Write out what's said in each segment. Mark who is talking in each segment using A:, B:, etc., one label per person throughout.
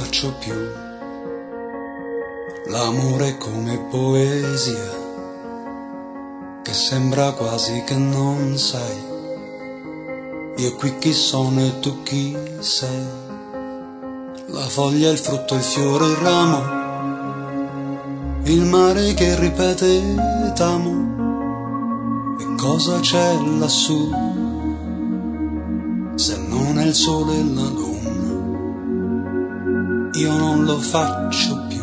A: faccio più. L'amore è come poesia, che sembra quasi che non sai. Io qui chi sono e tu chi sei. La foglia, il frutto, il fiore, il ramo, il mare che ripete t'amo. E cosa c'è lassù, se non è il sole e la luna? Io non lo faccio più.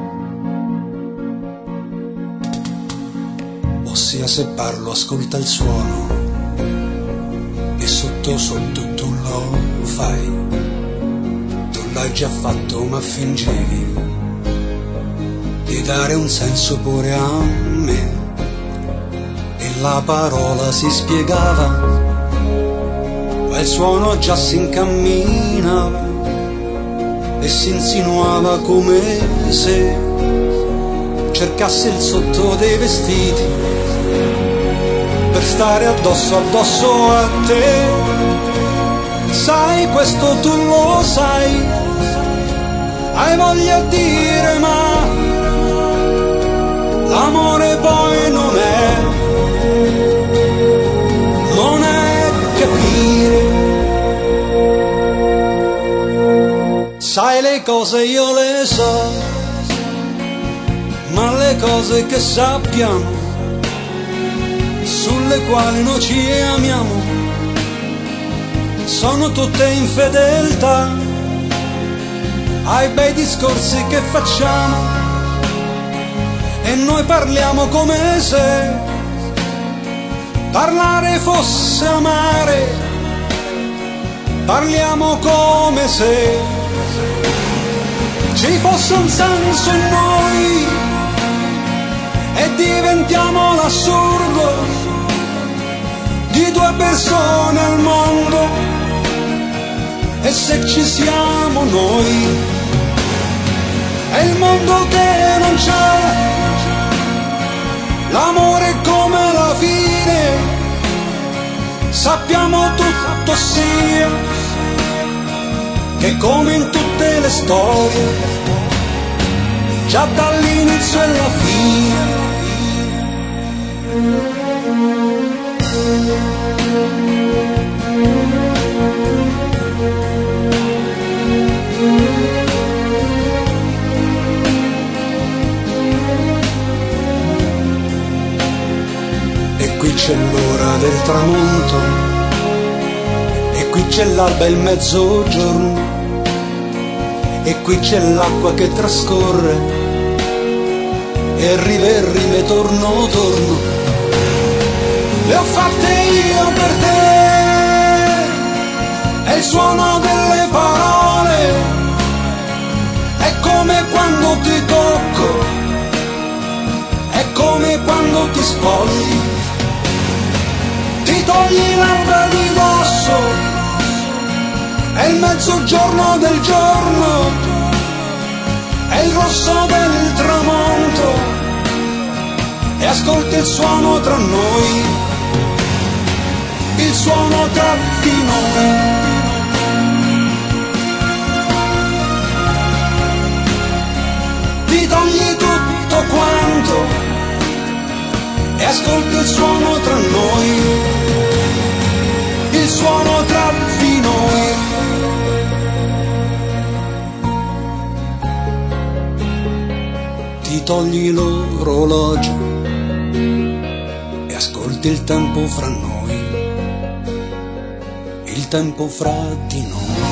A: Ossia, se parlo ascolta il suono, e sotto sotto tu lo fai. Tu l'hai già fatto ma fingevi di dare un senso pure a me. E la parola si spiegava, ma il suono già si incamminava e si insinuava come se cercasse il sotto dei vestiti per stare addosso addosso a te. Sai, questo tu lo sai, hai voglia di dire, ma l'amore poi non è capire. Sai, le cose io le so, ma le cose che sappiamo, sulle quali noi ci amiamo, sono tutte infedeltà ai bei discorsi che facciamo. E noi parliamo come se parlare fosse amare, parliamo come se ci fosse un senso in noi e diventiamo l'assurdo di due persone al mondo. E se ci siamo noi è il mondo che non c'è, l'amore è come la fine, sappiamo tutto sia, che come in tutte le storie, già dall'inizio e alla fine. E qui c'è l'ora del tramonto, e qui c'è l'alba e il mezzogiorno, e qui c'è l'acqua che trascorre, e rime torno torno. Le ho fatte io per te, è il suono delle parole, è come quando ti tocco, è come quando ti spogli, ti togli l'alba di dosso, è il mezzogiorno del giorno, è il rosso del tramonto, e ascolti il suono tra noi, il suono tra di noi. Ti togli tutto quanto e ascolti il suono tra noi, il suono tra di noi. Ti togli l'orologio e ascolti il tempo fra noi, il tempo fra di noi.